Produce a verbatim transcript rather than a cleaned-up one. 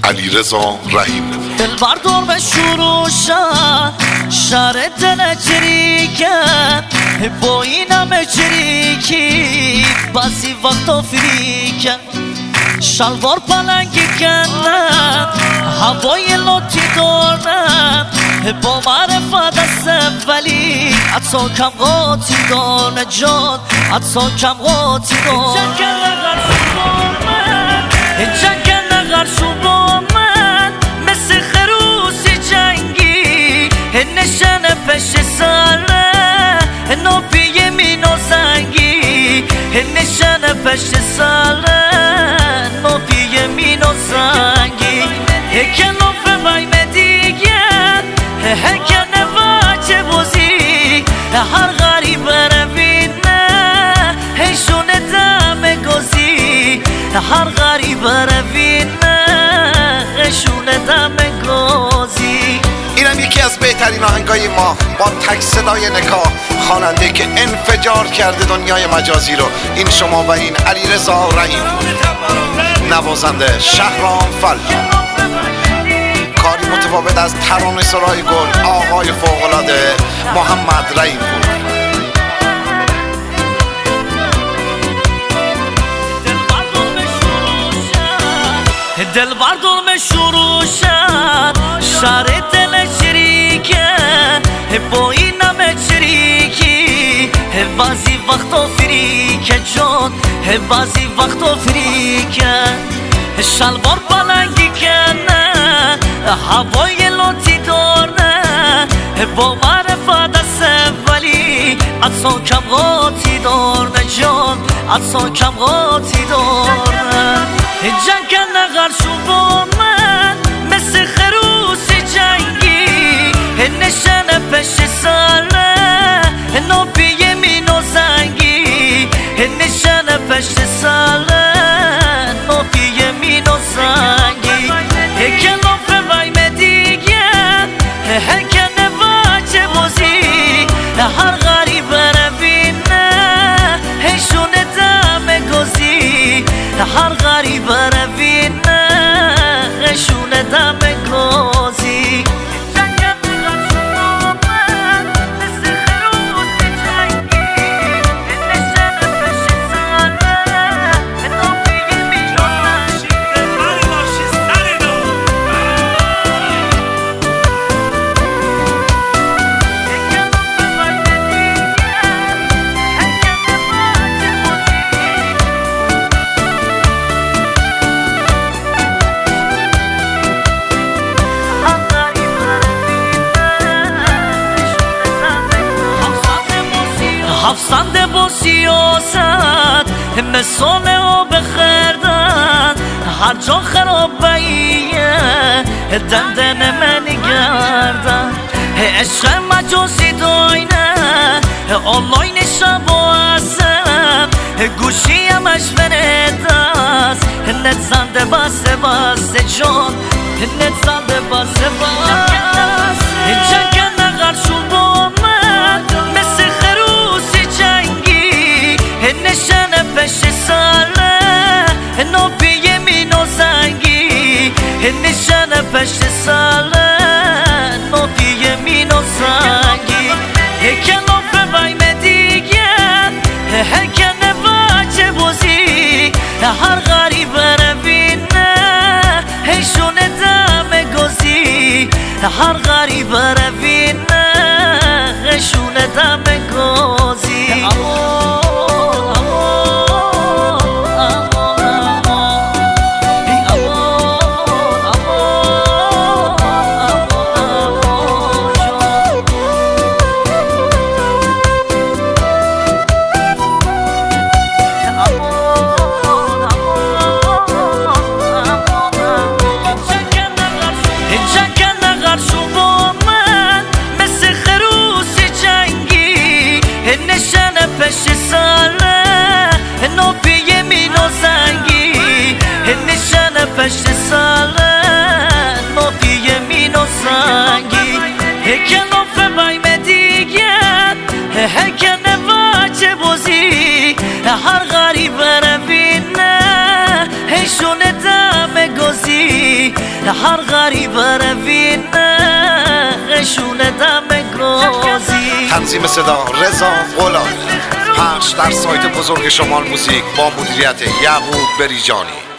علیرضا رحیم. دل بردار به شروع شد شهر دل چریکن با این همه چریکی بعضی وقتا فریکن شلوار پلنگی کندن هوای لطی دارن با معرفت دست ولی حتی کم قاطی دار نجات حتی کم قاطی دار جنگل غرشو با من مثل خروس جنگی نشن پش ساله نوپی مینو زنگی نشن پش ساله نوپی مینو زنگی کنوف بایم دیگه هکن واچه بوزی هر غریب روینه هشونه دم گوزی هر غریب روینه هشونه دم گوزی. اینم یکی از بهترین آهنگای ما با تک صدای نکاه، خواننده که انفجار کرده دنیای مجازی رو. این شما و این علیرضا رحیم، نوازنده شهرام فلک. کاری متفاوت از ترانه سرای گل آقای فوق‌العاده محمد رحیم بود. دل بردم شروع شد شهر دل چریکه با این همه چریکی بعضی وقتا فریکه جان بعضی وقتا فریکه شلوار پلنگی کنه هوای لطی دارنه با معرفت دست ولی حتی کم قاطی دارنه جان حتی کم قاطی دارنه جنگل غرشو با من مثل خروس جنگی نشن پش ساله نوپی مینو زنگی نشن پش ساله نوپی مینو زنگی کنوف بایم دیگه هکن واچه بوزی هر غریب روینه هشونه دم گوزی هر غریب روینه هشونه دم گوزی. هفزنده با سیاست مثال او بخردن هر جا خراب باییه دندن من گردن عشق مجازی داینه آنلاین شب و اسم گوشی همش بندست نت زنده بسته بسته جان نت زنده بسته بسته جنگل غرشو با من مثل نشن پش ساله نوپی مینو زنگی نشن پش ساله نوپی مینو زنگی کنوف بایم دیگه هکن واچه بوزی هر غریب روینه هشونه دم گوزی هر غریب روینه هشونه دم گوزی. پشت ساله نوپی مینو زنگی کنوف بایم دیگه هکن واچه بوزی هر غریب روینه هشونه دم گوزی هر غریب روینه خشونه دم گرازی. تنظیم صدا رضا غلامی، پخش در سایت بزرگ شمال موزیک با مدیریت یعقوب بریجانی.